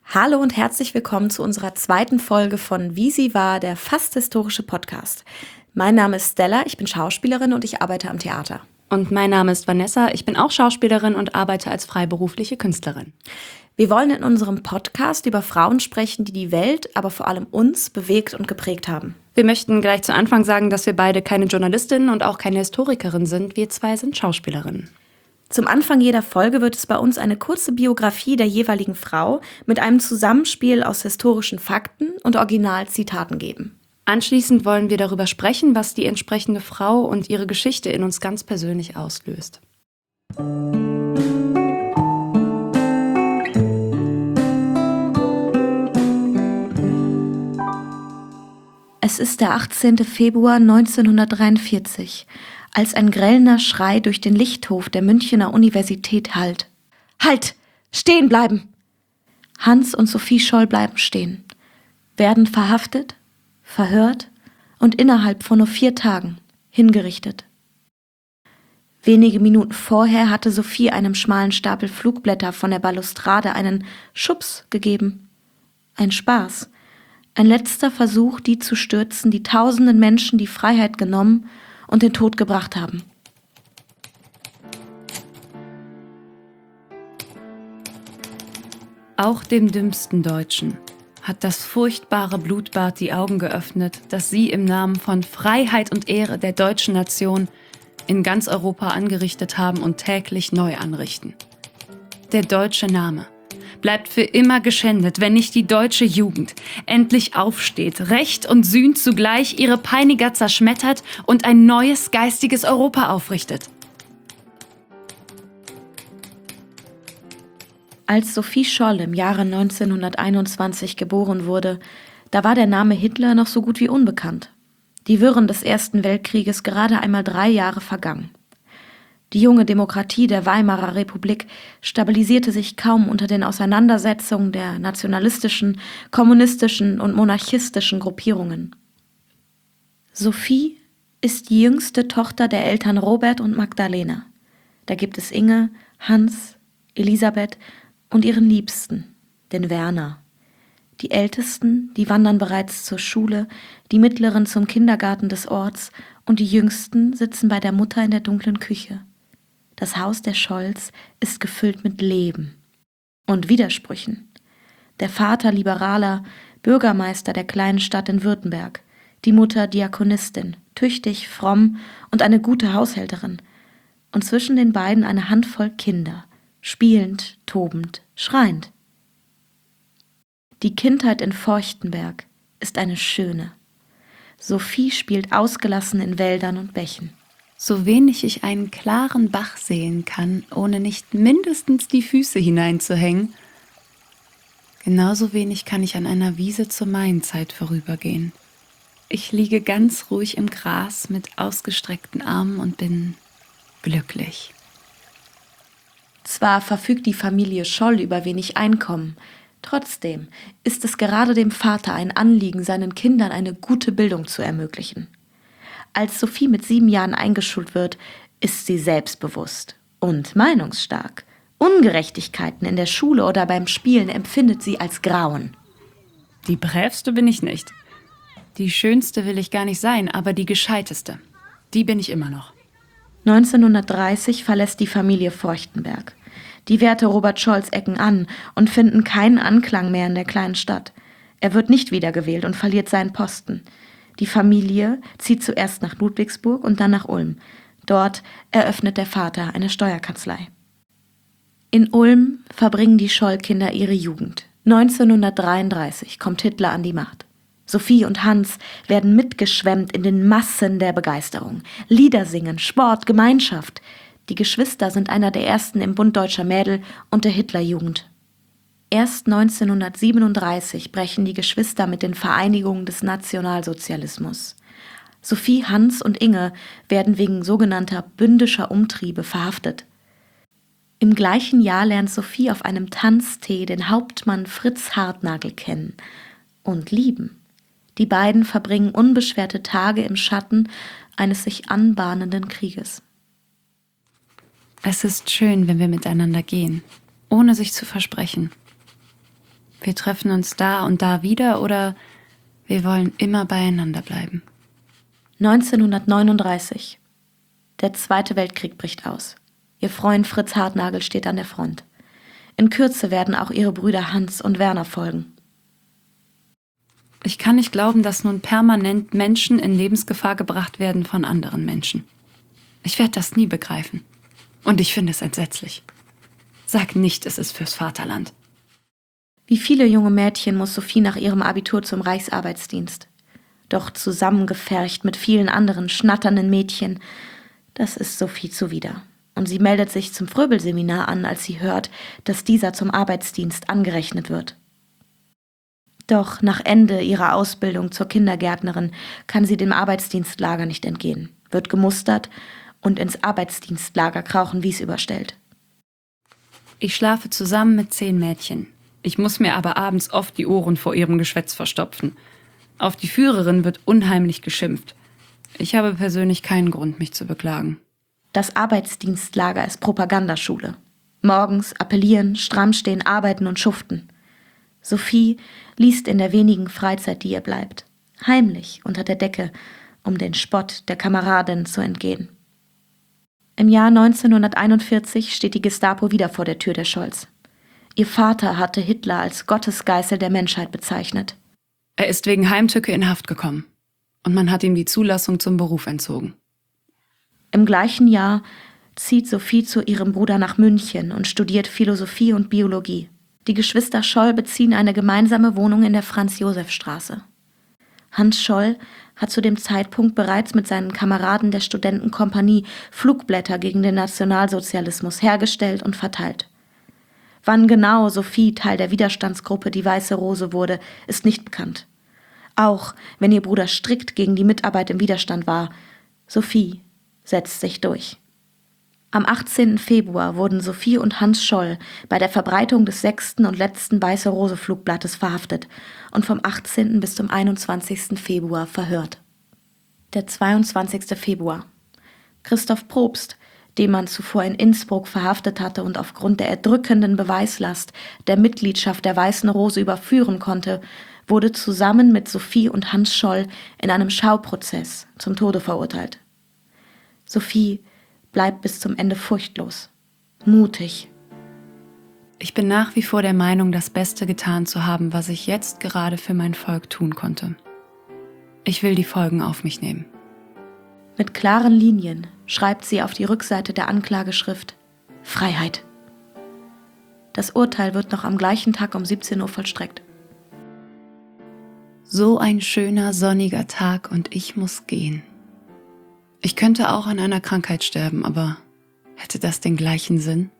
Hallo und herzlich willkommen zu unserer zweiten Folge von Wie sie war, der fast historische Podcast. Mein Name ist Stella, ich bin Schauspielerin und ich arbeite am Theater. Und mein Name ist Vanessa, ich bin auch Schauspielerin und arbeite als freiberufliche Künstlerin. Wir wollen in unserem Podcast über Frauen sprechen, die die Welt, aber vor allem uns bewegt und geprägt haben. Wir möchten gleich zu Anfang sagen, dass wir beide keine Journalistinnen und auch keine Historikerin sind. Wir zwei sind Schauspielerinnen. Zum Anfang jeder Folge wird es bei uns eine kurze Biografie der jeweiligen Frau mit einem Zusammenspiel aus historischen Fakten und Originalzitaten geben. Anschließend wollen wir darüber sprechen, was die entsprechende Frau und ihre Geschichte in uns ganz persönlich auslöst. Es ist der 18. Februar 1943, als ein grellender Schrei durch den Lichthof der Münchener Universität hallt. Halt! Stehen bleiben! Hans und Sophie Scholl bleiben stehen, werden verhaftet, verhört und innerhalb von nur 4 Tagen hingerichtet. Wenige Minuten vorher hatte Sophie einem schmalen Stapel Flugblätter von der Balustrade einen Schubs gegeben. Ein Spaß. Ein letzter Versuch, die zu stürzen, die tausenden Menschen die Freiheit genommen und den Tod gebracht haben. Auch dem dümmsten Deutschen hat das furchtbare Blutbad die Augen geöffnet, das sie im Namen von Freiheit und Ehre der deutschen Nation in ganz Europa angerichtet haben und täglich neu anrichten. Der deutsche Name bleibt für immer geschändet, wenn nicht die deutsche Jugend endlich aufsteht, Recht und Sühn zugleich ihre Peiniger zerschmettert und ein neues geistiges Europa aufrichtet. Als Sophie Scholl im Jahre 1921 geboren wurde, da war der Name Hitler noch so gut wie unbekannt. Die Wirren des Ersten Weltkrieges gerade einmal 3 Jahre vergangen. Die junge Demokratie der Weimarer Republik stabilisierte sich kaum unter den Auseinandersetzungen der nationalistischen, kommunistischen und monarchistischen Gruppierungen. Sophie ist die jüngste Tochter der Eltern Robert und Magdalena. Da gibt es Inge, Hans, Elisabeth und ihren Liebsten, den Werner. Die Ältesten, die wandern bereits zur Schule, die Mittleren zum Kindergarten des Orts und die Jüngsten sitzen bei der Mutter in der dunklen Küche. Das Haus der Scholls ist gefüllt mit Leben und Widersprüchen. Der Vater liberaler Bürgermeister der kleinen Stadt in Württemberg, die Mutter Diakonistin, tüchtig, fromm und eine gute Haushälterin. Und zwischen den beiden eine Handvoll Kinder, spielend, tobend, schreiend. Die Kindheit in Forchtenberg ist eine schöne. Sophie spielt ausgelassen in Wäldern und Bächen. So wenig ich einen klaren Bach sehen kann, ohne nicht mindestens die Füße hineinzuhängen, genauso wenig kann ich an einer Wiese zur Maienzeit vorübergehen. Ich liege ganz ruhig im Gras mit ausgestreckten Armen und bin glücklich. Zwar verfügt die Familie Scholl über wenig Einkommen, trotzdem ist es gerade dem Vater ein Anliegen, seinen Kindern eine gute Bildung zu ermöglichen. Als Sophie mit 7 Jahren eingeschult wird, ist sie selbstbewusst und meinungsstark. Ungerechtigkeiten in der Schule oder beim Spielen empfindet sie als Grauen. Die brävste bin ich nicht. Die schönste will ich gar nicht sein, aber die gescheiteste, die bin ich immer noch. 1930 verlässt die Familie Forchtenberg. Die Wärter Robert Scholls ecken an und finden keinen Anklang mehr in der kleinen Stadt. Er wird nicht wiedergewählt und verliert seinen Posten. Die Familie zieht zuerst nach Ludwigsburg und dann nach Ulm. Dort eröffnet der Vater eine Steuerkanzlei. In Ulm verbringen die Scholl-Kinder ihre Jugend. 1933 kommt Hitler an die Macht. Sophie und Hans werden mitgeschwemmt in den Massen der Begeisterung. Lieder singen, Sport, Gemeinschaft. Die Geschwister sind einer der ersten im Bund Deutscher Mädel und der Hitlerjugend. Erst 1937 brechen die Geschwister mit den Vereinigungen des Nationalsozialismus. Sophie, Hans und Inge werden wegen sogenannter bündischer Umtriebe verhaftet. Im gleichen Jahr lernt Sophie auf einem Tanztee den Hauptmann Fritz Hartnagel kennen und lieben. Die beiden verbringen unbeschwerte Tage im Schatten eines sich anbahnenden Krieges. Es ist schön, wenn wir miteinander gehen, ohne sich zu versprechen. Wir treffen uns da und da wieder oder wir wollen immer beieinander bleiben. 1939. Der Zweite Weltkrieg bricht aus. Ihr Freund Fritz Hartnagel steht an der Front. In Kürze werden auch ihre Brüder Hans und Werner folgen. Ich kann nicht glauben, dass nun permanent Menschen in Lebensgefahr gebracht werden von anderen Menschen. Ich werde das nie begreifen. Und ich finde es entsetzlich. Sag nicht, es ist fürs Vaterland. Wie viele junge Mädchen muss Sophie nach ihrem Abitur zum Reichsarbeitsdienst. Doch zusammengefercht mit vielen anderen schnatternden Mädchen, das ist Sophie zuwider. Und sie meldet sich zum Fröbel-Seminar an, als sie hört, dass dieser zum Arbeitsdienst angerechnet wird. Doch nach Ende ihrer Ausbildung zur Kindergärtnerin kann sie dem Arbeitsdienstlager nicht entgehen, wird gemustert und ins Arbeitsdienstlager Krauchenwies überstellt. Ich schlafe zusammen mit 10 Mädchen. Ich muss mir aber abends oft die Ohren vor ihrem Geschwätz verstopfen. Auf die Führerin wird unheimlich geschimpft. Ich habe persönlich keinen Grund, mich zu beklagen. Das Arbeitsdienstlager ist Propagandaschule. Morgens appellieren, stramm stehen, arbeiten und schuften. Sophie liest in der wenigen Freizeit, die ihr bleibt, heimlich unter der Decke, um den Spott der Kameradin zu entgehen. Im Jahr 1941 steht die Gestapo wieder vor der Tür der Scholls. Ihr Vater hatte Hitler als Gottesgeißel der Menschheit bezeichnet. Er ist wegen Heimtücke in Haft gekommen und man hat ihm die Zulassung zum Beruf entzogen. Im gleichen Jahr zieht Sophie zu ihrem Bruder nach München und studiert Philosophie und Biologie. Die Geschwister Scholl beziehen eine gemeinsame Wohnung in der Franz-Josef-Straße. Hans Scholl hat zu dem Zeitpunkt bereits mit seinen Kameraden der Studentenkompanie Flugblätter gegen den Nationalsozialismus hergestellt und verteilt. Wann genau Sophie Teil der Widerstandsgruppe Die Weiße Rose wurde, ist nicht bekannt. Auch wenn ihr Bruder strikt gegen die Mitarbeit im Widerstand war, Sophie setzt sich durch. Am 18. Februar wurden Sophie und Hans Scholl bei der Verbreitung des 6. und letzten Weiße Rose Flugblattes verhaftet und vom 18. bis zum 21. Februar verhört. Der 22. Februar. Christoph Probst, den man zuvor in Innsbruck verhaftet hatte und aufgrund der erdrückenden Beweislast der Mitgliedschaft der Weißen Rose überführen konnte, wurde zusammen mit Sophie und Hans Scholl in einem Schauprozess zum Tode verurteilt. Sophie bleibt bis zum Ende furchtlos, mutig. Ich bin nach wie vor der Meinung, das Beste getan zu haben, was ich jetzt gerade für mein Volk tun konnte. Ich will die Folgen auf mich nehmen. Mit klaren Linien schreibt sie auf die Rückseite der Anklageschrift Freiheit. Das Urteil wird noch am gleichen Tag um 17 Uhr vollstreckt. So ein schöner, sonniger Tag und ich muss gehen. Ich könnte auch an einer Krankheit sterben, aber hätte das den gleichen Sinn?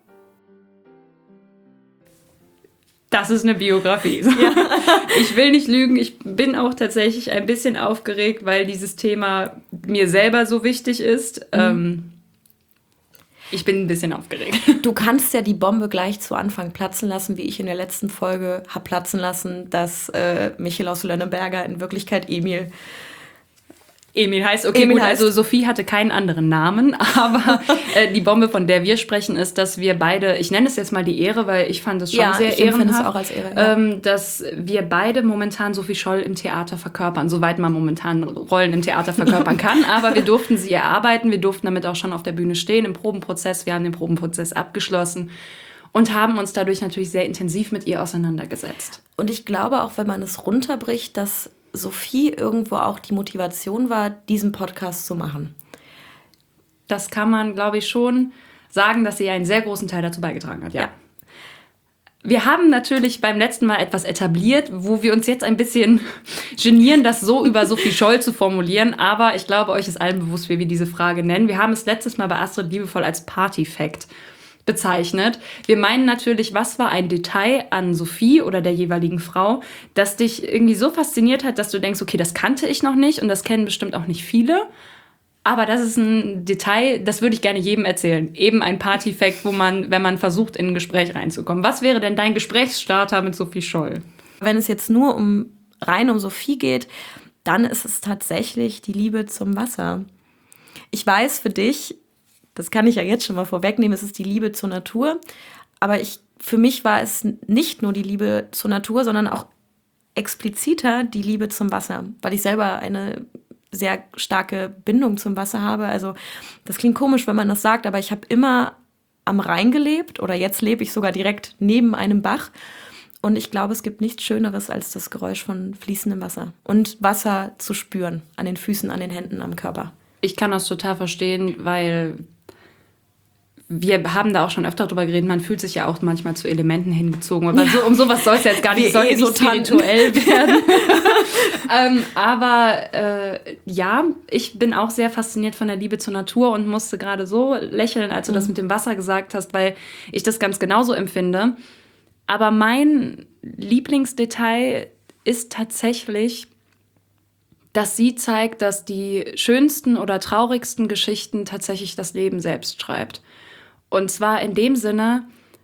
Das ist eine Biografie. Ja. Ich will nicht lügen, ich bin auch tatsächlich ein bisschen aufgeregt, weil dieses Thema mir selber so wichtig ist. Ich bin ein bisschen aufgeregt. Du kannst ja die Bombe gleich zu Anfang platzen lassen, wie ich in der letzten Folge habe platzen lassen, dass Michel aus Lönneberger in Wirklichkeit Emil heißt, okay, Emil gut, heißt. Also Sophie hatte keinen anderen Namen, aber die Bombe, von der wir sprechen, ist, dass wir beide, ich nenne es jetzt mal die Ehre, weil ich fand es schon sehr ehrenhaft, auch als Ehre, ja. Dass wir beide momentan Sophie Scholl im Theater verkörpern, soweit man momentan Rollen im Theater verkörpern kann, aber wir durften sie erarbeiten, wir durften damit auch schon auf der Bühne stehen im Probenprozess, wir haben den Probenprozess abgeschlossen und haben uns dadurch natürlich sehr intensiv mit ihr auseinandergesetzt. Und ich glaube auch, wenn man es runterbricht, dass Sophie irgendwo auch die Motivation war, diesen Podcast zu machen. Das kann man, glaube ich, schon sagen, dass sie einen sehr großen Teil dazu beigetragen hat, ja. Wir haben natürlich beim letzten Mal etwas etabliert, wo wir uns jetzt ein bisschen genieren, das so über Sophie Scholl zu formulieren, aber ich glaube, euch ist allen bewusst, wie wir diese Frage nennen. Wir haben es letztes Mal bei Astrid liebevoll als Party-Fact bezeichnet. Wir meinen natürlich, was war ein Detail an Sophie oder der jeweiligen Frau, das dich irgendwie so fasziniert hat, dass du denkst, okay, das kannte ich noch nicht und das kennen bestimmt auch nicht viele. Aber das ist ein Detail, das würde ich gerne jedem erzählen. Eben ein Party-Fact, wo man, wenn man versucht, in ein Gespräch reinzukommen. Was wäre denn dein Gesprächsstarter mit Sophie Scholl? Wenn es jetzt nur rein um Sophie geht, dann ist es tatsächlich die Liebe zum Wasser. Ich weiß für dich, das kann ich ja jetzt schon mal vorwegnehmen, es ist die Liebe zur Natur. Aber ich für mich war es nicht nur die Liebe zur Natur, sondern auch expliziter die Liebe zum Wasser, weil ich selber eine sehr starke Bindung zum Wasser habe. Also das klingt komisch, wenn man das sagt, aber ich habe immer am Rhein gelebt oder jetzt lebe ich sogar direkt neben einem Bach. Und ich glaube, es gibt nichts Schöneres als das Geräusch von fließendem Wasser und Wasser zu spüren, an den Füßen, an den Händen, am Körper. Ich kann das total verstehen, weil wir haben da auch schon öfter drüber geredet, man fühlt sich ja auch manchmal zu Elementen hingezogen. Aber so, um sowas soll es jetzt gar nicht, es soll ja nicht spirituell werden. Aber ja, ich bin auch sehr fasziniert von der Liebe zur Natur und musste gerade so lächeln, als du das mit dem Wasser gesagt hast, weil ich das ganz genauso empfinde. Aber mein Lieblingsdetail ist tatsächlich, dass sie zeigt, dass die schönsten oder traurigsten Geschichten tatsächlich das Leben selbst schreibt. Und zwar in dem Sinne,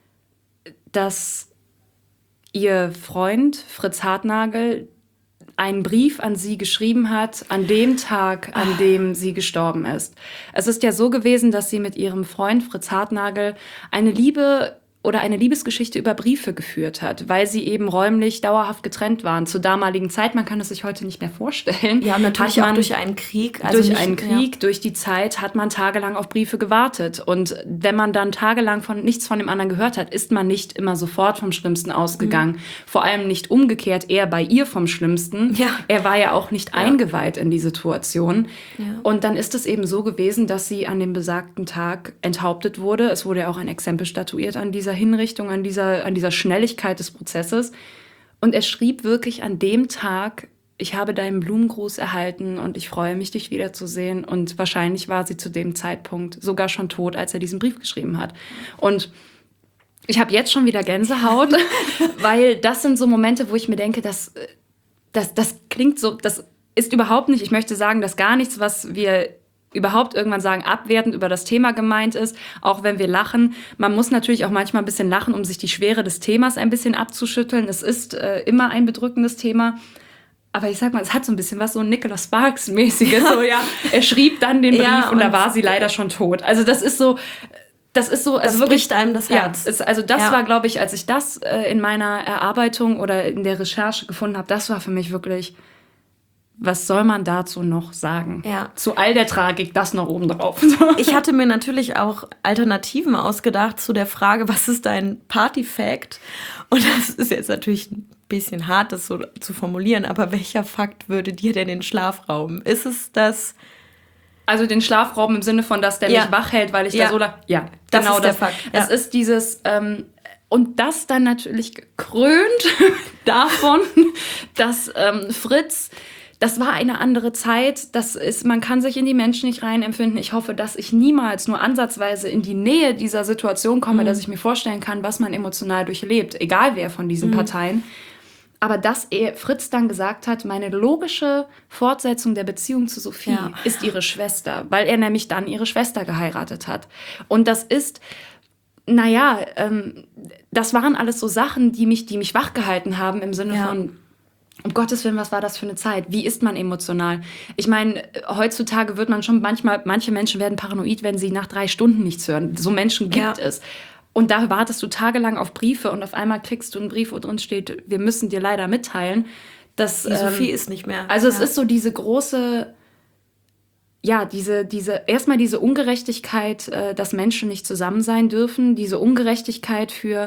dass ihr Freund Fritz Hartnagel einen Brief an sie geschrieben hat, an dem Tag, an dem sie gestorben ist. Es ist ja so gewesen, dass sie mit ihrem Freund Fritz Hartnagel eine Liebesgeschichte über Briefe geführt hat, weil sie eben räumlich dauerhaft getrennt waren. Zur damaligen Zeit, man kann es sich heute nicht mehr vorstellen. Ja, natürlich auch durch einen Krieg. Durch die Zeit hat man tagelang auf Briefe gewartet. Und wenn man dann tagelang nichts von dem anderen gehört hat, ist man nicht immer sofort vom Schlimmsten ausgegangen. Vor allem nicht umgekehrt, eher bei ihr vom Schlimmsten. Ja. Er war ja auch nicht eingeweiht in die Situation. Ja. Und dann ist es eben so gewesen, dass sie an dem besagten Tag enthauptet wurde. Es wurde ja auch ein Exempel statuiert an dieser Hinrichtung, an dieser Schnelligkeit des Prozesses. Und er schrieb wirklich an dem Tag: Ich habe deinen Blumengruß erhalten und ich freue mich, dich wiederzusehen. Und wahrscheinlich war sie zu dem Zeitpunkt sogar schon tot, als er diesen Brief geschrieben hat. Und ich habe jetzt schon wieder Gänsehaut, weil das sind so Momente, wo ich mir denke, das klingt so, das ist überhaupt nicht, ich möchte sagen, dass gar nichts, was wir überhaupt irgendwann sagen, abwertend über das Thema gemeint ist, auch wenn wir lachen. Man muss natürlich auch manchmal ein bisschen lachen, um sich die Schwere des Themas ein bisschen abzuschütteln. Es ist immer ein bedrückendes Thema. Aber ich sag mal, es hat so ein bisschen was so Nicholas Sparks-mäßiges. So, ja. Er schrieb dann den Brief und da war sie leider schon tot. Also das ist so, also das wirklich bricht einem das Herz. Das war, glaube ich, als ich das in meiner Erarbeitung oder in der Recherche gefunden habe, das war für mich wirklich: Was soll man dazu noch sagen? Ja. Zu all der Tragik, das noch oben drauf. Ich hatte mir natürlich auch Alternativen ausgedacht zu der Frage, was ist dein Party-Fact? Und das ist jetzt natürlich ein bisschen hart, das so zu formulieren, aber welcher Fakt würde dir denn den Schlaf rauben? Ist es das? Also den Schlafraum im Sinne von, dass der mich wach hält, weil ich da so lange... Ja, das genau ist der Fakt. Ja. Es ist dieses... und das dann natürlich gekrönt davon, dass Fritz... Das war eine andere Zeit. Man kann sich in die Menschen nicht reinempfinden. Ich hoffe, dass ich niemals nur ansatzweise in die Nähe dieser Situation komme, dass ich mir vorstellen kann, was man emotional durchlebt, egal wer von diesen Parteien. Aber dass Fritz dann gesagt hat, meine logische Fortsetzung der Beziehung zu Sophie ist ihre Schwester, weil er nämlich dann ihre Schwester geheiratet hat. Und das ist... das waren alles so Sachen, die mich wachgehalten haben im Sinne von... Um Gottes Willen, was war das für eine Zeit? Wie ist man emotional? Ich meine, heutzutage wird man schon manche Menschen werden paranoid, wenn sie nach 3 Stunden nichts hören. So Menschen gibt es. Und da wartest du tagelang auf Briefe und auf einmal kriegst du einen Brief, wo drin steht, wir müssen dir leider mitteilen, dass... Die Sophie ist nicht mehr. Also es ist so diese große... Ja, erstmal diese Ungerechtigkeit, dass Menschen nicht zusammen sein dürfen. Diese Ungerechtigkeit für...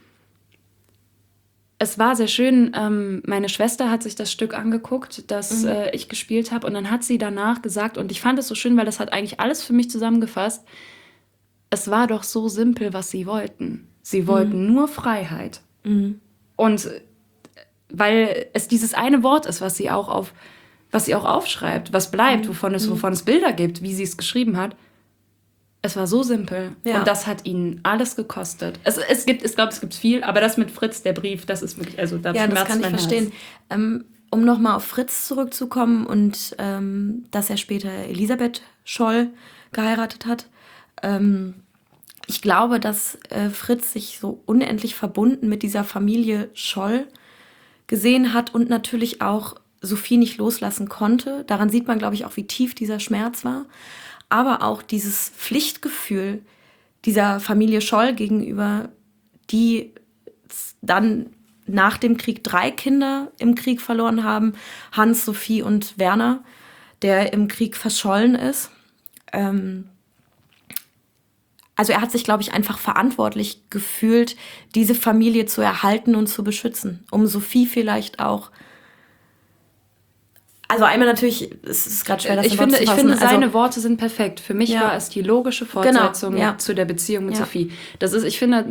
Es war sehr schön, meine Schwester hat sich das Stück angeguckt, das ich gespielt habe. Und dann hat sie danach gesagt, und ich fand es so schön, weil das hat eigentlich alles für mich zusammengefasst, es war doch so simpel, was sie wollten. Sie wollten nur Freiheit. Und weil es dieses eine Wort ist, was sie auch aufschreibt, was bleibt, wovon es Bilder gibt, wie sie es geschrieben hat. Es war so simpel. Und das hat ihnen alles gekostet. Ich glaube, es gibt viel, aber das mit Fritz, der Brief, das ist wirklich, also da schmerzt das kann ich verstehen. Um nochmal auf Fritz zurückzukommen und dass er später Elisabeth Scholl geheiratet hat. Ich glaube, dass Fritz sich so unendlich verbunden mit dieser Familie Scholl gesehen hat und natürlich auch Sophie nicht loslassen konnte. Daran sieht man, glaube ich, auch, wie tief dieser Schmerz war. Aber auch dieses Pflichtgefühl dieser Familie Scholl gegenüber, die dann nach dem Krieg 3 Kinder im Krieg verloren haben. Hans, Sophie und Werner, der im Krieg verschollen ist. Also er hat sich, glaube ich, einfach verantwortlich gefühlt, diese Familie zu erhalten und zu beschützen. Um Sophie vielleicht auch. Also einmal natürlich, es ist gerade schwer, das ich finde, seine Worte sind perfekt. Für mich Ja. war es die logische Fortsetzung zu der Beziehung mit Ja. Sophie. Das ist, ich finde,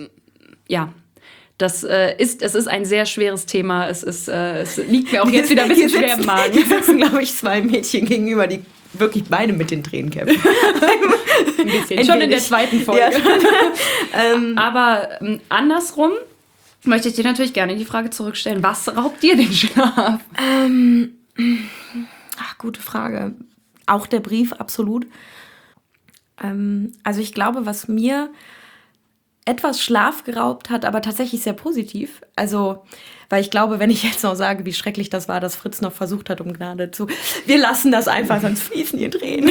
es ist ein sehr schweres Thema. Es liegt mir auch jetzt wieder ein bisschen schwer im Magen. Hier sitzen, glaube ich, 2 Mädchen gegenüber, die wirklich beide mit den Tränen kämpfen. Ein bisschen. Schon in der zweiten Folge. Ja. Aber andersrum möchte ich dir natürlich gerne die Frage zurückstellen. Was raubt dir den Schlaf? Gute Frage. Auch der Brief, absolut. Also ich glaube, was mir etwas Schlaf geraubt hat, aber tatsächlich sehr positiv. Also, weil ich glaube, wenn ich jetzt noch sage, wie schrecklich das war, dass Fritz noch versucht hat, um Gnade zu... Wir lassen das einfach, sonst fließen hier Tränen.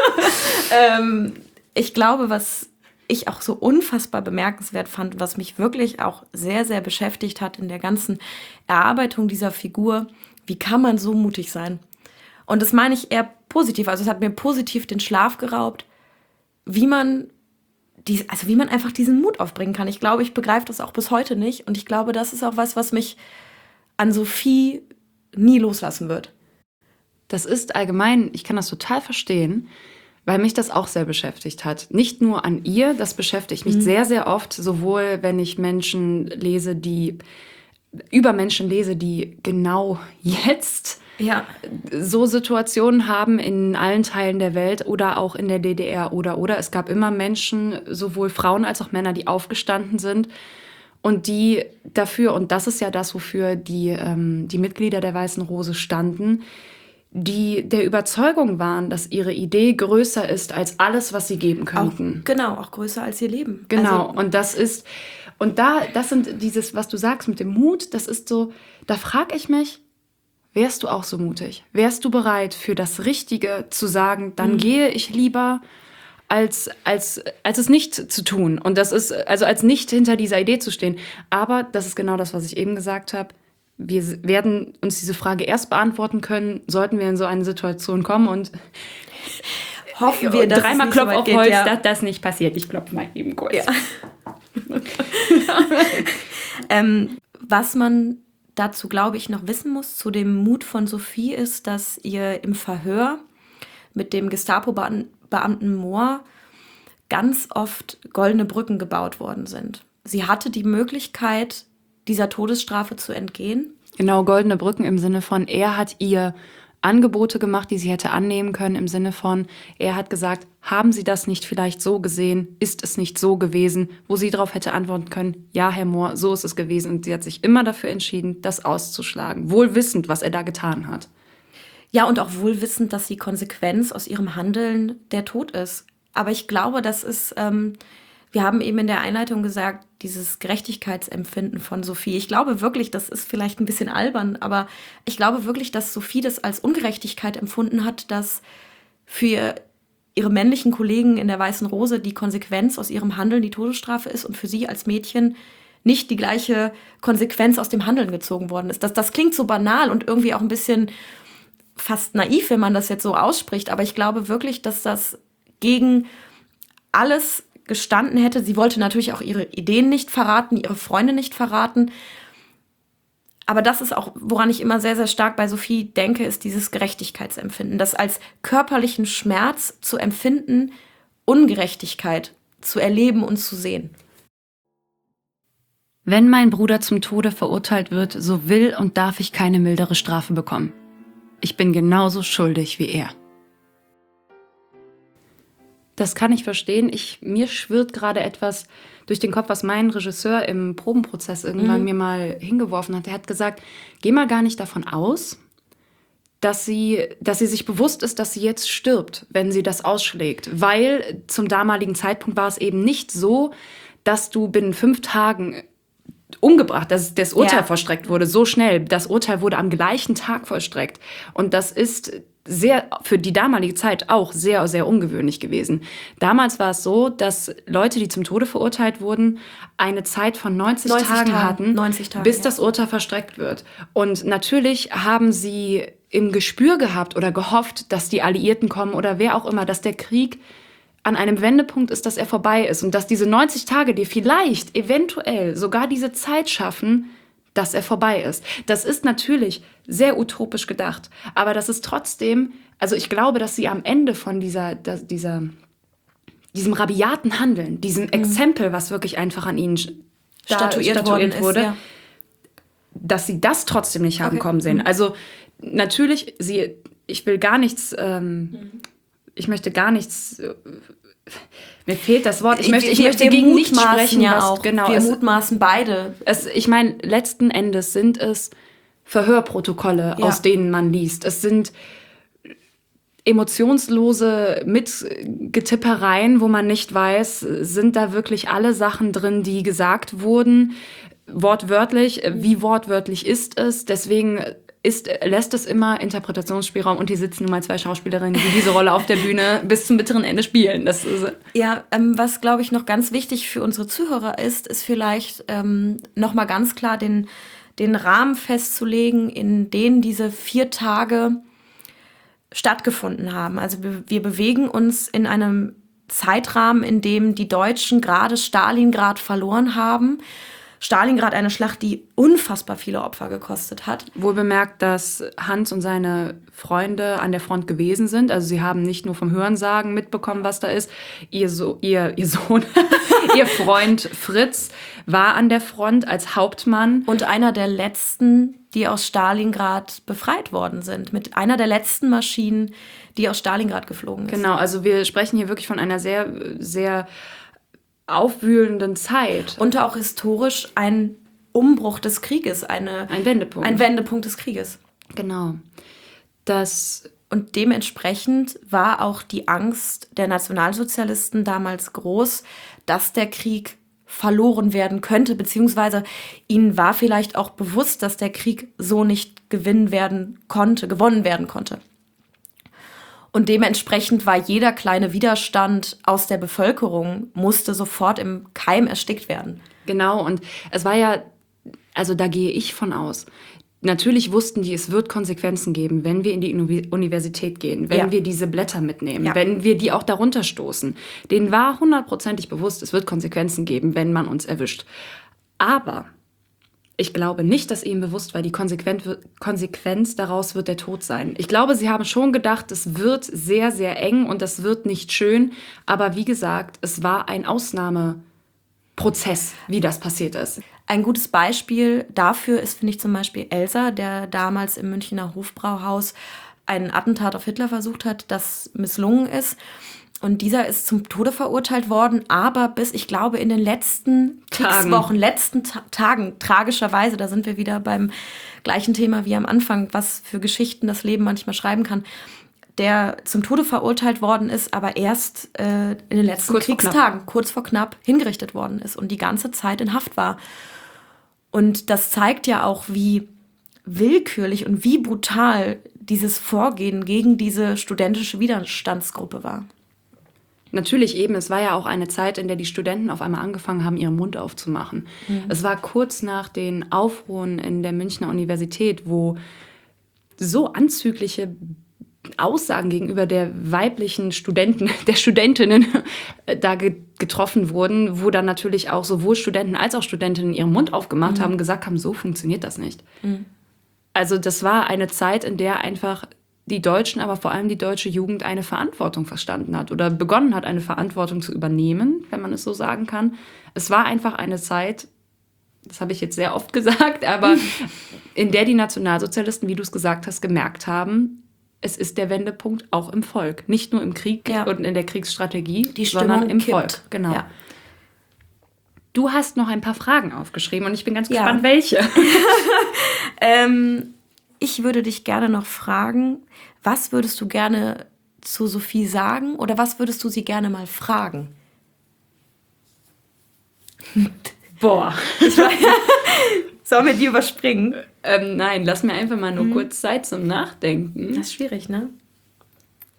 Ich glaube, was ich auch so unfassbar bemerkenswert fand, was mich wirklich auch sehr, sehr beschäftigt hat in der ganzen Erarbeitung dieser Figur, wie kann man so mutig sein? Und das meine ich eher positiv. Also es hat mir positiv den Schlaf geraubt, wie man einfach diesen Mut aufbringen kann. Ich glaube, ich begreife das auch bis heute nicht. Und ich glaube, das ist auch was mich an Sophie nie loslassen wird. Das ist allgemein, ich kann das total verstehen, weil mich das auch sehr beschäftigt hat. Nicht nur an ihr, das beschäftigt mich sehr, sehr oft, sowohl wenn ich über Menschen lese, die genau jetzt so Situationen haben in allen Teilen der Welt oder auch in der DDR oder. Es gab immer Menschen, sowohl Frauen als auch Männer, die aufgestanden sind und die dafür, und das ist ja das, wofür die Mitglieder der Weißen Rose standen, die der Überzeugung waren, dass ihre Idee größer ist als alles, was sie geben könnten. Auch größer als ihr Leben. Genau, Also, und das sind dieses, was du sagst mit dem Mut, das ist so, da frage ich mich, wärst du auch so mutig? Wärst du bereit, für das Richtige zu sagen, dann gehe ich lieber, als es nicht zu tun? Und das ist, also als nicht hinter dieser Idee zu stehen. Aber das ist genau das, was ich eben gesagt habe. Wir werden uns diese Frage erst beantworten können, sollten wir in so eine Situation kommen und hoffen wir, dass dreimal es nicht Klopf so weit auf geht, Holz, ja. dass das nicht passiert. Ich klopfe mal eben kurz. Ja. Was man dazu, glaube ich, noch wissen muss, zu dem Mut von Sophie, ist, dass ihr im Verhör mit dem Gestapo-Beamten Mohr ganz oft goldene Brücken gebaut worden sind. Sie hatte die Möglichkeit, dieser Todesstrafe zu entgehen. Genau, goldene Brücken im Sinne von, er hat ihr Angebote gemacht, die sie hätte annehmen können, im Sinne von, er hat gesagt, haben Sie das nicht vielleicht so gesehen? Ist es nicht so gewesen? Wo sie darauf hätte antworten können, ja, Herr Mohr, so ist es gewesen. Und sie hat sich immer dafür entschieden, das auszuschlagen, wohl wissend, was er da getan hat. Ja, und auch wohl wissend, dass die Konsequenz aus ihrem Handeln der Tod ist. Aber ich glaube, das ist, wir haben eben in der Einleitung gesagt, dieses Gerechtigkeitsempfinden von Sophie. Ich glaube wirklich, das ist vielleicht ein bisschen albern, aber ich glaube wirklich, dass Sophie das als Ungerechtigkeit empfunden hat, dass für ihre männlichen Kollegen in der Weißen Rose die Konsequenz aus ihrem Handeln die Todesstrafe ist und für sie als Mädchen nicht die gleiche Konsequenz aus dem Handeln gezogen worden ist. Das klingt so banal und irgendwie auch ein bisschen fast naiv, wenn man das jetzt so ausspricht, aber ich glaube wirklich, dass das gegen alles gestanden hätte. Sie wollte natürlich auch ihre Ideen nicht verraten, ihre Freunde nicht verraten. Aber das ist auch, woran ich immer sehr, sehr stark bei Sophie denke, ist dieses Gerechtigkeitsempfinden. Das als körperlichen Schmerz zu empfinden, Ungerechtigkeit zu erleben und zu sehen. Wenn mein Bruder zum Tode verurteilt wird, so will und darf ich keine mildere Strafe bekommen. Ich bin genauso schuldig wie er. Das kann ich verstehen. Mir schwirrt gerade etwas durch den Kopf, was mein Regisseur im Probenprozess irgendwann mir mal hingeworfen hat. Er hat gesagt, geh mal gar nicht davon aus, dass sie sich bewusst ist, dass sie jetzt stirbt, wenn sie das ausschlägt. Weil zum damaligen Zeitpunkt war es eben nicht so, dass du binnen 5 Tagen umgebracht, dass das Urteil vollstreckt wurde, so schnell. Das Urteil wurde am gleichen Tag vollstreckt. Und das ist für die damalige Zeit auch sehr, sehr ungewöhnlich gewesen. Damals war es so, dass Leute, die zum Tode verurteilt wurden, eine Zeit von 90 Tagen hatten, 90 Tage, bis das Urteil verstreckt wird. Und natürlich haben sie im Gespür gehabt oder gehofft, dass die Alliierten kommen oder wer auch immer, dass der Krieg an einem Wendepunkt ist, dass er vorbei ist und dass diese 90 Tage dir vielleicht, eventuell sogar diese Zeit schaffen, dass er vorbei ist. Das ist natürlich sehr utopisch gedacht, aber das ist trotzdem, also ich glaube, dass sie am Ende von diesem rabiaten Handeln, diesem Exempel, was wirklich einfach an ihnen statuiert wurde, ja. dass sie das trotzdem nicht haben kommen sehen. Also natürlich, ich will gar nichts, ich möchte gar nichts, mir fehlt das Wort, ich möchte gegen nichts sprechen. Ja auch. Genau, wir mutmaßen beide. Ich meine, letzten Endes sind es Verhörprotokolle, aus denen man liest. Es sind emotionslose Mitgetippereien, wo man nicht weiß, sind da wirklich alle Sachen drin, die gesagt wurden, wortwörtlich, wie wortwörtlich ist es. Deswegen lässt es immer Interpretationsspielraum und hier sitzen nun mal 2 Schauspielerinnen, die diese Rolle auf der Bühne bis zum bitteren Ende spielen. Das ist was, glaube ich, noch ganz wichtig für unsere Zuhörer ist vielleicht noch mal ganz klar den Rahmen festzulegen, in dem diese 4 Tage stattgefunden haben. Also wir bewegen uns in einem Zeitrahmen, in dem die Deutschen gerade Stalingrad verloren haben. Stalingrad, eine Schlacht, die unfassbar viele Opfer gekostet hat. Wohl bemerkt, dass Hans und seine Freunde an der Front gewesen sind. Also sie haben nicht nur vom Hörensagen mitbekommen, was da ist. Ihr Sohn, ihr Freund Fritz war an der Front als Hauptmann. Und einer der letzten, die aus Stalingrad befreit worden sind. Mit einer der letzten Maschinen, die aus Stalingrad geflogen ist. Genau, also wir sprechen hier wirklich von einer sehr, sehr aufwühlenden Zeit. Und auch historisch ein Umbruch des Krieges, ein Wendepunkt. Ein Wendepunkt des Krieges. Genau. Und dementsprechend war auch die Angst der Nationalsozialisten damals groß, dass der Krieg verloren werden könnte, beziehungsweise ihnen war vielleicht auch bewusst, dass der Krieg so nicht gewonnen werden konnte. Und dementsprechend war jeder kleine Widerstand aus der Bevölkerung, musste sofort im Keim erstickt werden. Genau, und es war ja, also da gehe ich von aus, natürlich wussten die, es wird Konsequenzen geben, wenn wir in die Universität gehen, wenn wir diese Blätter mitnehmen, wenn wir die auch darunter stoßen. Denen war 100%ig bewusst, es wird Konsequenzen geben, wenn man uns erwischt. Aber ich glaube nicht, dass ihnen bewusst war, die Konsequenz daraus wird der Tod sein. Ich glaube, sie haben schon gedacht, es wird sehr, sehr eng und das wird nicht schön. Aber wie gesagt, es war ein Ausnahmeprozess, wie das passiert ist. Ein gutes Beispiel dafür ist, finde ich, zum Beispiel Elsa, der damals im Münchner Hofbrauhaus einen Attentat auf Hitler versucht hat, das misslungen ist. Und dieser ist zum Tode verurteilt worden, aber bis, ich glaube, in den letzten Kriegswochen, letzten Tagen, tragischerweise, da sind wir wieder beim gleichen Thema wie am Anfang, was für Geschichten das Leben manchmal schreiben kann, der zum Tode verurteilt worden ist, aber erst in den letzten Kriegstagen, kurz vor knapp, hingerichtet worden ist und die ganze Zeit in Haft war. Und das zeigt ja auch, wie willkürlich und wie brutal dieses Vorgehen gegen diese studentische Widerstandsgruppe war. Natürlich eben, es war ja auch eine Zeit, in der die Studenten auf einmal angefangen haben, ihren Mund aufzumachen. Es war kurz nach den Aufruhren in der Münchner Universität, wo so anzügliche Aussagen gegenüber der weiblichen Studentinnen da getroffen wurden, wo dann natürlich auch sowohl Studenten als auch Studentinnen ihren Mund aufgemacht haben und gesagt haben, so funktioniert das nicht. Also das war eine Zeit, in der einfach die Deutschen, aber vor allem die deutsche Jugend eine Verantwortung verstanden hat oder begonnen hat, eine Verantwortung zu übernehmen, wenn man es so sagen kann. Es war einfach eine Zeit, das habe ich jetzt sehr oft gesagt, aber in der die Nationalsozialisten, wie du es gesagt hast, gemerkt haben, es ist der Wendepunkt auch im Volk. Nicht nur im Krieg und in der Kriegsstrategie, sondern im Volk. Genau. Ja. Du hast noch ein paar Fragen aufgeschrieben und ich bin ganz gespannt, welche. Ich würde dich gerne noch fragen, was würdest du gerne zu Sophie sagen oder was würdest du sie gerne mal fragen? Boah. Sollen wir die überspringen? Nein, lass mir einfach mal nur kurz Zeit zum Nachdenken. Das ist schwierig, ne?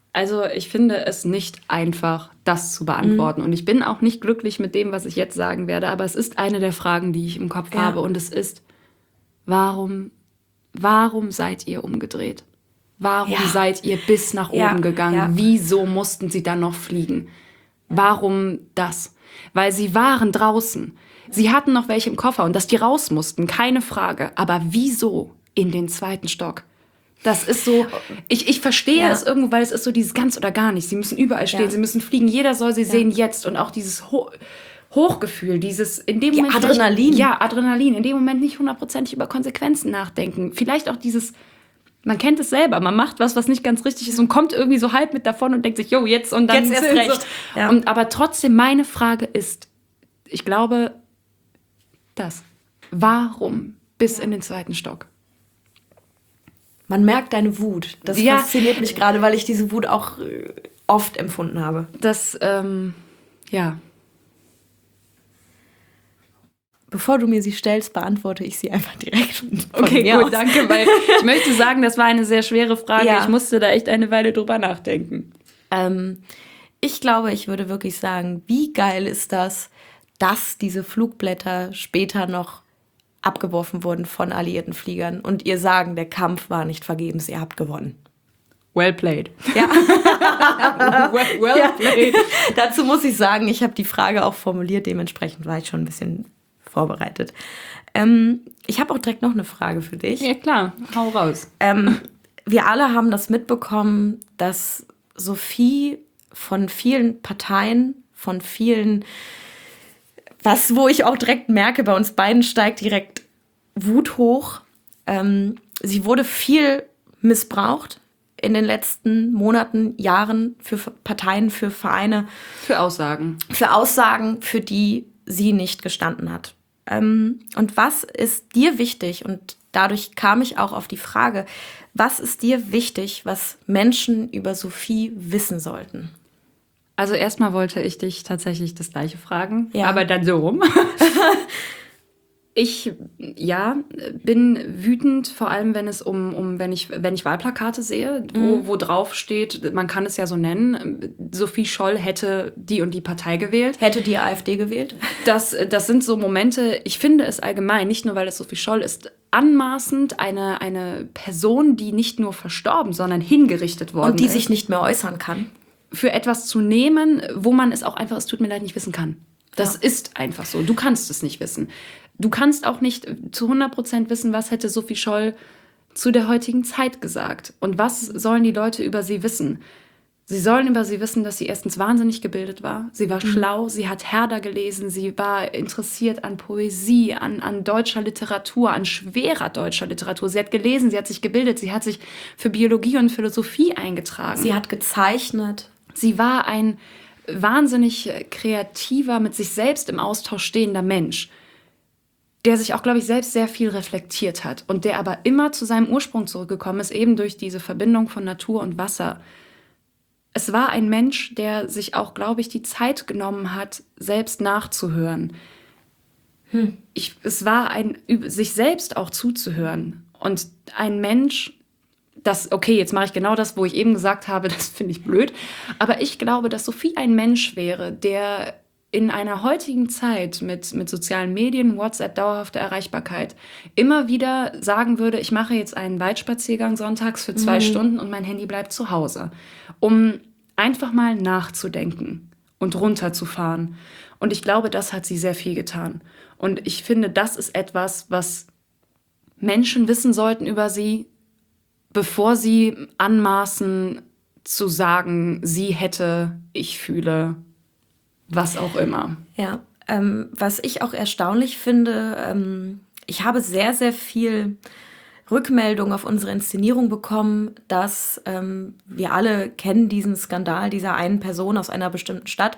Also ich finde es nicht einfach, das zu beantworten. Und ich bin auch nicht glücklich mit dem, was ich jetzt sagen werde. Aber es ist eine der Fragen, die ich im Kopf habe. Und es ist, warum seid ihr umgedreht? Warum seid ihr bis nach oben gegangen? Ja. Wieso mussten sie dann noch fliegen? Warum das? Weil sie waren draußen. Sie hatten noch welche im Koffer und dass die raus mussten, keine Frage. Aber wieso in den 2. Stock? Das ist so, ich verstehe es irgendwo, weil es ist so dieses ganz oder gar nicht. Sie müssen überall stehen, sie müssen fliegen, jeder soll sie sehen jetzt. Und auch dieses Hochgefühl, dieses in dem Moment... Adrenalin. Adrenalin. In dem Moment nicht 100% über Konsequenzen nachdenken. Vielleicht auch dieses, man kennt es selber, man macht was nicht ganz richtig ist und kommt irgendwie so halb mit davon und denkt sich, jo, jetzt und dann... Jetzt erst recht. So. Ja. Aber trotzdem, meine Frage ist, ich glaube, warum bis in den 2. Stock? Man merkt deine Wut. Das fasziniert mich gerade, weil ich diese Wut auch oft empfunden habe. Das, Bevor du mir sie stellst, beantworte ich sie einfach direkt. Okay, gut, danke, weil ich möchte sagen, das war eine sehr schwere Frage. Ja. Ich musste da echt eine Weile drüber nachdenken. Ich glaube, ich würde wirklich sagen, wie geil ist das, dass diese Flugblätter später noch abgeworfen wurden von alliierten Fliegern und ihr sagen, der Kampf war nicht vergebens, ihr habt gewonnen. Well played. Ja. well played. Dazu muss ich sagen, ich habe die Frage auch formuliert, dementsprechend war ich schon ein bisschen vorbereitet. Ich habe auch direkt noch eine Frage für dich. Ja, klar, hau raus. Wir alle haben das mitbekommen, dass Sophie von vielen Parteien, von vielen... wo ich auch direkt merke, bei uns beiden steigt direkt Wut hoch. Sie wurde viel missbraucht in den letzten Monaten, Jahren für Parteien, für Vereine. Für Aussagen. Für Aussagen, für die sie nicht gestanden hat. Und was ist dir wichtig? Und dadurch kam ich auch auf die Frage, was ist dir wichtig, was Menschen über Sophie wissen sollten? Also erstmal wollte ich dich tatsächlich das Gleiche fragen, ja. Aber dann so rum. Ich bin wütend, vor allem wenn es wenn ich Wahlplakate sehe, wo drauf steht, man kann es ja so nennen, Sophie Scholl hätte die und die Partei gewählt. Hätte die AfD gewählt? Das sind so Momente, ich finde es allgemein, nicht nur weil es Sophie Scholl ist, anmaßend, eine Person, die nicht nur verstorben, sondern hingerichtet worden ist. Und die sich nicht mehr äußern kann. Für etwas zu nehmen, wo man es auch einfach, es tut mir leid, nicht wissen kann. Das ist einfach so. Du kannst es nicht wissen. Du kannst auch nicht zu 100% wissen, was hätte Sophie Scholl zu der heutigen Zeit gesagt. Und was sollen die Leute über sie wissen? Sie sollen über sie wissen, dass sie erstens wahnsinnig gebildet war. Sie war schlau, sie hat Herder gelesen, sie war interessiert an Poesie, an deutscher Literatur, an schwerer deutscher Literatur. Sie hat gelesen, sie hat sich gebildet, sie hat sich für Biologie und Philosophie eingetragen. Sie hat gezeichnet. Sie war ein wahnsinnig kreativer, mit sich selbst im Austausch stehender Mensch, der sich auch, glaube ich, selbst sehr viel reflektiert hat und der aber immer zu seinem Ursprung zurückgekommen ist, eben durch diese Verbindung von Natur und Wasser. Es war ein Mensch, der sich auch, glaube ich, die Zeit genommen hat, selbst nachzuhören. Es war sich selbst auch zuzuhören. Und ein Mensch... jetzt mache ich genau das, wo ich eben gesagt habe, das finde ich blöd. Aber ich glaube, dass Sophie ein Mensch wäre, der in einer heutigen Zeit mit sozialen Medien, WhatsApp, dauerhafte Erreichbarkeit, immer wieder sagen würde, ich mache jetzt einen Waldspaziergang sonntags für 2 Stunden und mein Handy bleibt zu Hause, um einfach mal nachzudenken und runterzufahren. Und ich glaube, das hat sie sehr viel getan. Und ich finde, das ist etwas, was Menschen wissen sollten über sie, bevor sie anmaßen zu sagen, sie hätte, ich fühle, was auch immer. Ja, was ich auch erstaunlich finde, ich habe sehr, sehr viel Rückmeldung auf unsere Inszenierung bekommen, dass wir alle kennen diesen Skandal dieser einen Person aus einer bestimmten Stadt,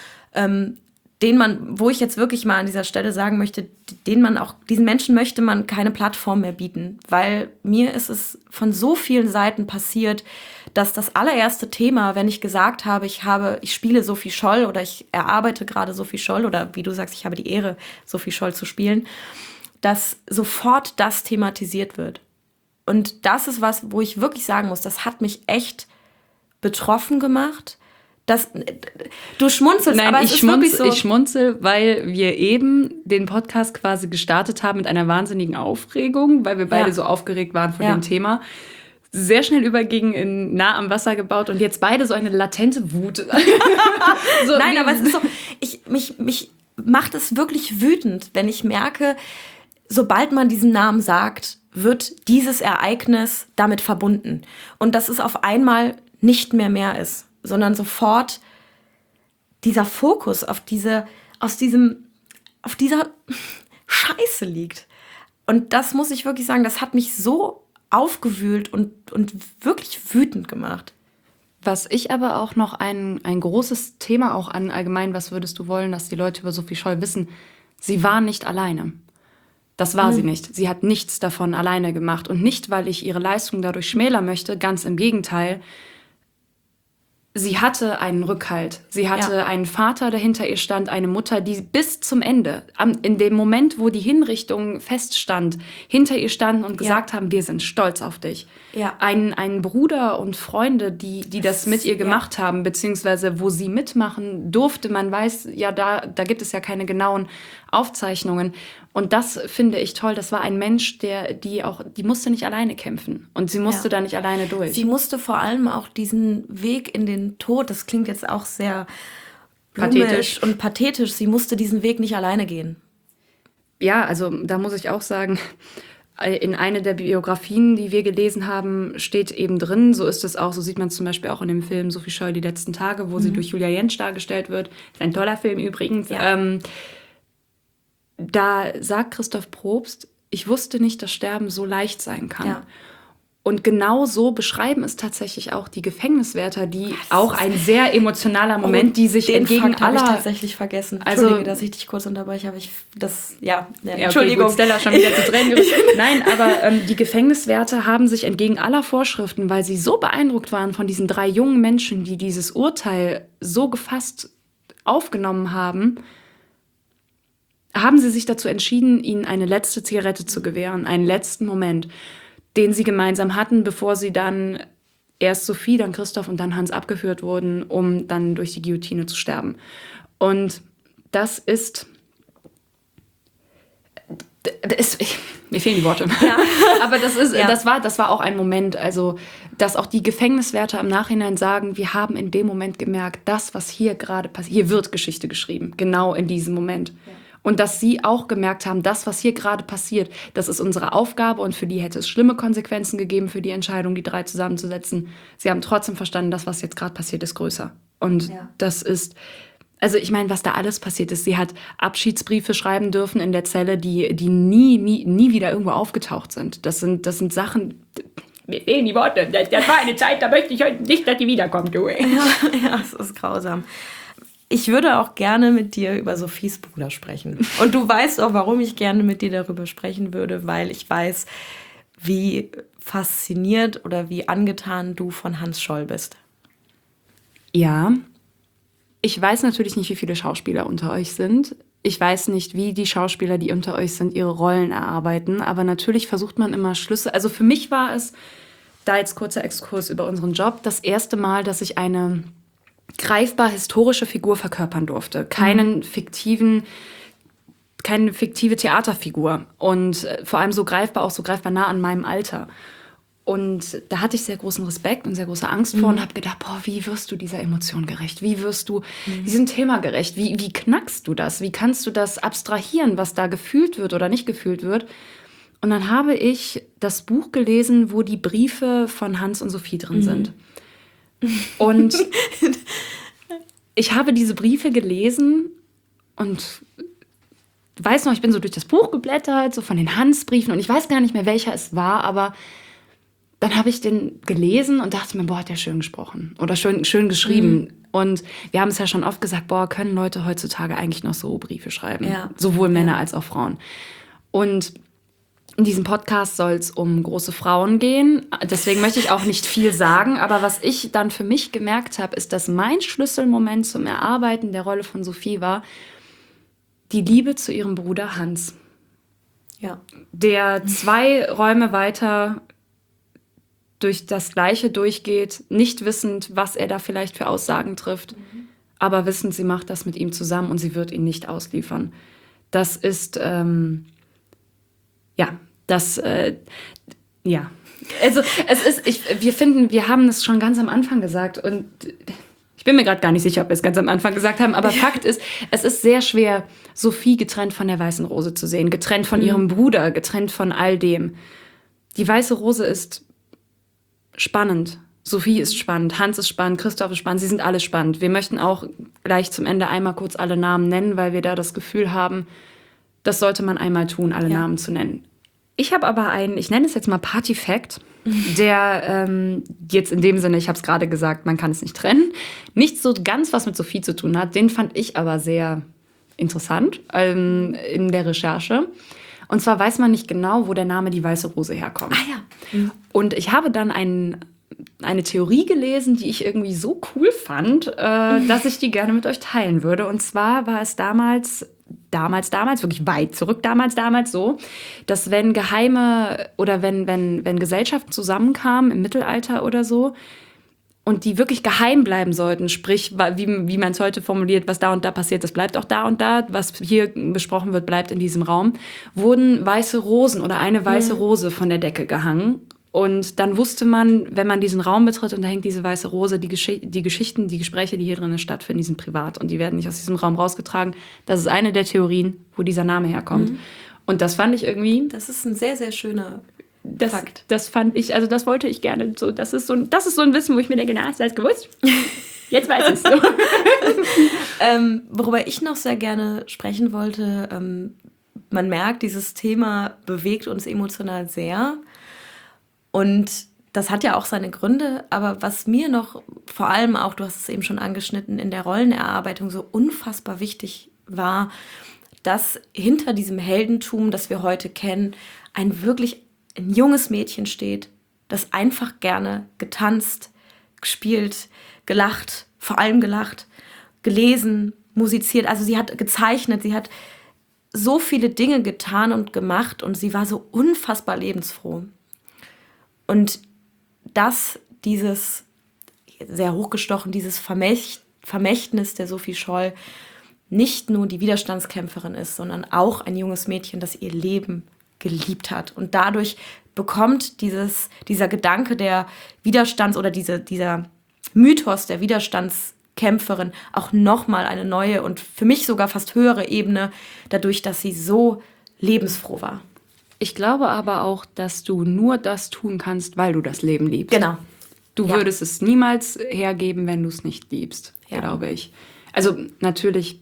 wo ich jetzt wirklich mal an dieser Stelle sagen möchte, diesen Menschen möchte man keine Plattform mehr bieten, weil mir ist es von so vielen Seiten passiert, dass das allererste Thema, wenn ich gesagt habe, ich spiele Sophie Scholl oder ich erarbeite gerade Sophie Scholl oder wie du sagst, ich habe die Ehre, Sophie Scholl zu spielen, dass sofort das thematisiert wird. Und das ist was, wo ich wirklich sagen muss, das hat mich echt betroffen gemacht. Du schmunzelst, Nein, aber es ist wirklich so. Ich schmunzel, weil wir eben den Podcast quasi gestartet haben mit einer wahnsinnigen Aufregung, weil wir beide so aufgeregt waren von dem Thema. Sehr schnell überging in nah am Wasser gebaut und jetzt beide so eine latente Wut. Nein, aber es ist so, mich macht es wirklich wütend, wenn ich merke, sobald man diesen Namen sagt, wird dieses Ereignis damit verbunden. Und dass es auf einmal nicht mehr ist, sondern sofort dieser Fokus auf dieser Scheiße liegt. Und das muss ich wirklich sagen, das hat mich so aufgewühlt und wirklich wütend gemacht. Was ich aber auch noch ein großes Thema auch an allgemein, was würdest du wollen, dass die Leute über Sophie Scholl wissen, sie war nicht alleine. Das war sie nicht. Sie hat nichts davon alleine gemacht. Und nicht, weil ich ihre Leistung dadurch schmälern möchte, ganz im Gegenteil. Sie hatte einen Rückhalt. Sie hatte einen Vater, der hinter ihr stand, eine Mutter, die bis zum Ende, in dem Moment, wo die Hinrichtung feststand, hinter ihr standen und gesagt haben, wir sind stolz auf dich. Ja. Ein Bruder und Freunde, die das mit ihr gemacht haben, beziehungsweise wo sie mitmachen durfte. Man weiß, ja, da gibt es ja keine genauen Aufzeichnungen. Und das finde ich toll. Das war ein Mensch, die musste nicht alleine kämpfen. Und sie musste da nicht alleine durch. Sie musste vor allem auch diesen Weg in den Tod, das klingt jetzt auch sehr pathetisch und pathetisch, sie musste diesen Weg nicht alleine gehen. Ja, also da muss ich auch sagen, in einer der Biografien, die wir gelesen haben, steht eben drin, so ist es auch, so sieht man es zum Beispiel auch in dem Film Sophie Scholl, die letzten Tage, wo sie durch Julia Jentsch dargestellt wird. Ist ein toller Film übrigens. Ja. Da sagt Christoph Probst, ich wusste nicht, dass Sterben so leicht sein kann. Ja. Und genau so beschreiben es tatsächlich auch die Gefängniswärter, die auch ein sehr emotionaler Moment, die sich entgegen Fakt aller... habe ich tatsächlich vergessen. Entschuldige, dass ich dich kurz unterbreche, aber Entschuldigung. Okay, Stella schon wieder zu Tränen gerührt. Nein, aber die Gefängniswärter haben sich entgegen aller Vorschriften, weil sie so beeindruckt waren von diesen 3 jungen Menschen, die dieses Urteil so gefasst aufgenommen haben sie sich dazu entschieden, ihnen eine letzte Zigarette zu gewähren, einen letzten Moment, den sie gemeinsam hatten, bevor sie dann erst Sophie, dann Christoph und dann Hans abgeführt wurden, um dann durch die Guillotine zu sterben. Und das ist... mir fehlen die Worte. Ja. Aber das war auch ein Moment, also dass auch die Gefängniswärter im Nachhinein sagen, wir haben in dem Moment gemerkt, das, was hier gerade passiert, hier wird Geschichte geschrieben, genau in diesem Moment. Ja. Und dass sie auch gemerkt haben, das, was hier gerade passiert, das ist unsere Aufgabe und für die hätte es schlimme Konsequenzen gegeben, für die Entscheidung, die 3 zusammenzusetzen. Sie haben trotzdem verstanden, das, was jetzt gerade passiert, ist größer. Und das ist, also ich meine, was da alles passiert ist. Sie hat Abschiedsbriefe schreiben dürfen in der Zelle, die nie wieder irgendwo aufgetaucht sind. Das sind Sachen, mir fehlen die Worte. Das war eine Zeit, da möchte ich heute nicht, dass die wiederkommt, du. Ja, es ist grausam. Ich würde auch gerne mit dir über Sophies Bruder sprechen. Und du weißt auch, warum ich gerne mit dir darüber sprechen würde, weil ich weiß, wie fasziniert oder wie angetan du von Hans Scholl bist. Ja, ich weiß natürlich nicht, wie viele Schauspieler unter euch sind. Ich weiß nicht, wie die Schauspieler, die unter euch sind, ihre Rollen erarbeiten. Aber natürlich versucht man immer Schlüsse. Also für mich war es, da jetzt kurzer Exkurs über unseren Job, das erste Mal, dass ich eine greifbar historische Figur verkörpern durfte. Keine fiktive Theaterfigur. Und vor allem so greifbar nah an meinem Alter. Und da hatte ich sehr großen Respekt und sehr große Angst vor und habe gedacht, boah, wie wirst du dieser Emotion gerecht? Wie wirst du diesem Thema gerecht? Wie knackst du das? Wie kannst du das abstrahieren, was da gefühlt wird oder nicht gefühlt wird? Und dann habe ich das Buch gelesen, wo die Briefe von Hans und Sophie drin sind. Und ich habe diese Briefe gelesen und weiß noch, ich bin so durch das Buch geblättert, so von den Hans-Briefen und ich weiß gar nicht mehr, welcher es war, aber dann habe ich den gelesen und dachte mir, boah, hat der schön gesprochen oder schön geschrieben. Und wir haben es ja schon oft gesagt, boah, können Leute heutzutage eigentlich noch so Briefe schreiben? Ja. Sowohl Männer als auch Frauen. Und in diesem Podcast soll es um große Frauen gehen. Deswegen möchte ich auch nicht viel sagen. Aber was ich dann für mich gemerkt habe, ist, dass mein Schlüsselmoment zum Erarbeiten der Rolle von Sophie war die Liebe zu ihrem Bruder Hans. Ja. Der 2 Räume weiter durch das Gleiche durchgeht, nicht wissend, was er da vielleicht für Aussagen trifft, aber wissend, sie macht das mit ihm zusammen und sie wird ihn nicht ausliefern. Das ist, Also es ist, wir finden, wir haben es schon ganz am Anfang gesagt und ich bin mir gerade gar nicht sicher, ob wir es ganz am Anfang gesagt haben, aber Fakt ist, es ist sehr schwer, Sophie getrennt von der Weißen Rose zu sehen, getrennt von ihrem Bruder, getrennt von all dem. Die Weiße Rose ist spannend. Sophie ist spannend, Hans ist spannend, Christoph ist spannend, sie sind alle spannend. Wir möchten auch gleich zum Ende einmal kurz alle Namen nennen, weil wir da das Gefühl haben, das sollte man einmal tun, alle Namen zu nennen. Ich habe aber einen, ich nenne es jetzt mal Party-Fact, der jetzt in dem Sinne, ich habe es gerade gesagt, man kann es nicht trennen, nicht so ganz was mit Sophie zu tun hat. Den fand ich aber sehr interessant in der Recherche. Und zwar weiß man nicht genau, wo der Name die Weiße Rose herkommt. Ah ja. Und ich habe dann eine Theorie gelesen, die ich irgendwie so cool fand, dass ich die gerne mit euch teilen würde. Und zwar war es damals, wirklich weit zurück, damals so, dass wenn geheime oder wenn Gesellschaften zusammenkamen im Mittelalter oder so und die wirklich geheim bleiben sollten, sprich, wie man es heute formuliert, was da und da passiert, das bleibt auch da und da, was hier besprochen wird, bleibt in diesem Raum, wurden weiße Rosen oder eine weiße Rose von der Decke gehangen. Und dann wusste man, wenn man diesen Raum betritt und da hängt diese weiße Rose, die Geschichten, die Gespräche, die hier drinnen stattfinden, die sind privat und die werden nicht aus diesem Raum rausgetragen. Das ist eine der Theorien, wo dieser Name herkommt. Und das fand ich irgendwie... Das ist ein sehr, sehr schöner Fakt. Das fand ich, also das wollte ich gerne so. Das ist so ein Wissen, wo ich mir denke, na, hast du das gewusst? Jetzt weiß ich es so. Worüber ich noch sehr gerne sprechen wollte, man merkt, dieses Thema bewegt uns emotional sehr. Und das hat ja auch seine Gründe, aber was mir noch vor allem auch, du hast es eben schon angeschnitten, in der Rollenerarbeitung so unfassbar wichtig war, dass hinter diesem Heldentum, das wir heute kennen, ein junges Mädchen steht, das einfach gerne getanzt, gespielt, gelacht, vor allem gelacht, gelesen, musiziert. Also sie hat gezeichnet, sie hat so viele Dinge getan und gemacht und sie war so unfassbar lebensfroh. Und dieses sehr hochgestochen, dieses Vermächtnis der Sophie Scholl nicht nur die Widerstandskämpferin ist, sondern auch ein junges Mädchen, das ihr Leben geliebt hat. Und dadurch bekommt dieser Gedanke der Widerstands- oder dieser Mythos der Widerstandskämpferin auch nochmal eine neue und für mich sogar fast höhere Ebene, dadurch, dass sie so lebensfroh war. Ich glaube aber auch, dass du nur das tun kannst, weil du das Leben liebst. Genau. Du würdest es niemals hergeben, wenn du es nicht liebst, glaube ich. Also natürlich,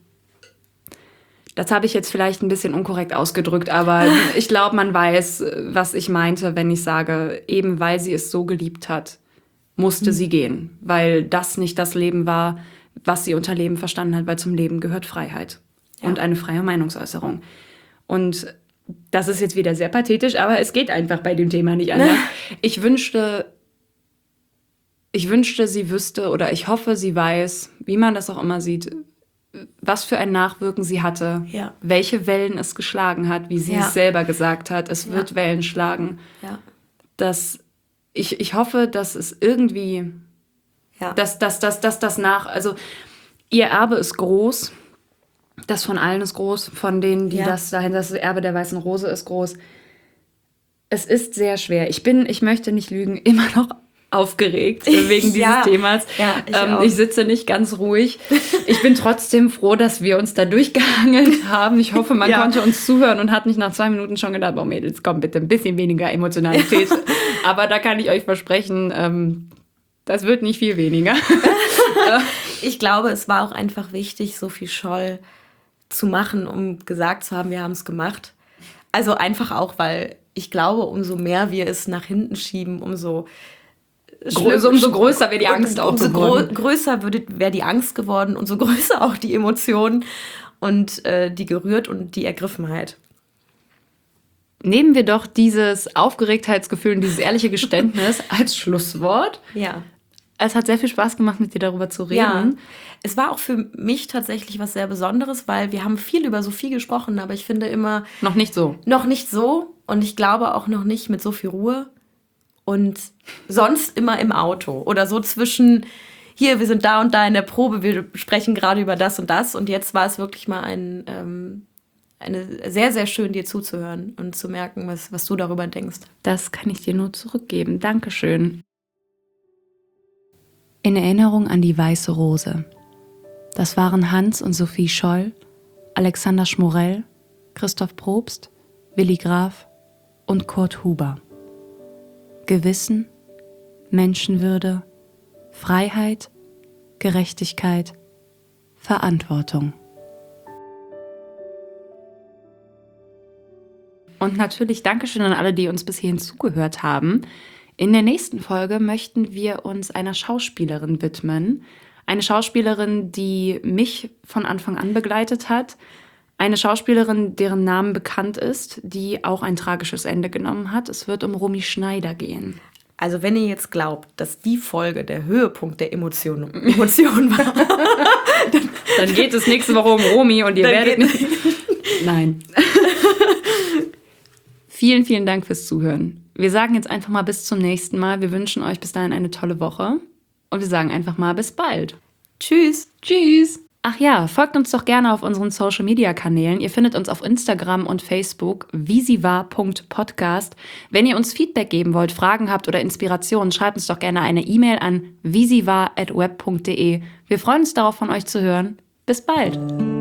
das habe ich jetzt vielleicht ein bisschen unkorrekt ausgedrückt, aber ich glaube, man weiß, was ich meinte, wenn ich sage, eben weil sie es so geliebt hat, musste sie gehen. Weil das nicht das Leben war, was sie unter Leben verstanden hat, weil zum Leben gehört Freiheit und eine freie Meinungsäußerung. Und das ist jetzt wieder sehr pathetisch, aber es geht einfach bei dem Thema nicht anders. Ich wünschte, sie wüsste oder ich hoffe, sie weiß, wie man das auch immer sieht, was für ein Nachwirken sie hatte, welche Wellen es geschlagen hat, wie sie es selber gesagt hat, es wird Wellen schlagen. Ja. Ich hoffe, dass es irgendwie, also ihr Erbe ist groß. Das von allen ist groß, von denen, die das Erbe der Weißen Rose ist groß. Es ist sehr schwer. Ich möchte nicht lügen, immer noch aufgeregt wegen dieses Themas. Ja, ich sitze nicht ganz ruhig. Ich bin trotzdem froh, dass wir uns da durchgehangelt haben. Ich hoffe, man konnte uns zuhören und hat nicht nach 2 Minuten schon gedacht, oh Mädels, komm bitte, ein bisschen weniger Emotionalität. Aber da kann ich euch versprechen, das wird nicht viel weniger. Ich glaube, es war auch einfach wichtig, Sophie Scholl zu machen, um gesagt zu haben, wir haben es gemacht. Also einfach auch, weil ich glaube, umso mehr wir es nach hinten schieben, umso größer wäre die Angst auch geworden. Umso größer wäre die Angst geworden und so größer auch die Emotionen und die Gerührt und die Ergriffenheit. Nehmen wir doch dieses Aufgeregtheitsgefühl und dieses ehrliche Geständnis als Schlusswort. Ja. Es hat sehr viel Spaß gemacht, mit dir darüber zu reden. Ja, es war auch für mich tatsächlich was sehr Besonderes, weil wir haben viel über Sophie gesprochen, aber ich finde immer... Noch nicht so. Noch nicht so und ich glaube auch noch nicht mit so viel Ruhe. und sonst immer im Auto oder so zwischen, hier, wir sind da und da in der Probe, wir sprechen gerade über das und jetzt war es wirklich mal sehr, sehr schön, dir zuzuhören und zu merken, was du darüber denkst. Das kann ich dir nur zurückgeben. Dankeschön. In Erinnerung an die Weiße Rose. Das waren Hans und Sophie Scholl, Alexander Schmorell, Christoph Probst, Willi Graf und Kurt Huber. Gewissen, Menschenwürde, Freiheit, Gerechtigkeit, Verantwortung. Und natürlich Dankeschön an alle, die uns bis hierhin zugehört haben. In der nächsten Folge möchten wir uns einer Schauspielerin widmen. Eine Schauspielerin, die mich von Anfang an begleitet hat. Eine Schauspielerin, deren Namen bekannt ist, die auch ein tragisches Ende genommen hat. Es wird um Romy Schneider gehen. Also wenn ihr jetzt glaubt, dass die Folge der Höhepunkt der Emotion war, dann geht es nächste Woche um Romy und ihr werdet nicht... Nein. Vielen, vielen Dank fürs Zuhören. Wir sagen jetzt einfach mal bis zum nächsten Mal. Wir wünschen euch bis dahin eine tolle Woche. Und wir sagen einfach mal bis bald. Tschüss. Tschüss. Ach ja, folgt uns doch gerne auf unseren Social-Media-Kanälen. Ihr findet uns auf Instagram und Facebook wiesiwar.podcast. Wenn ihr uns Feedback geben wollt, Fragen habt oder Inspirationen, schreibt uns doch gerne eine E-Mail an wiesiwar@web.de. Wir freuen uns darauf, von euch zu hören. Bis bald.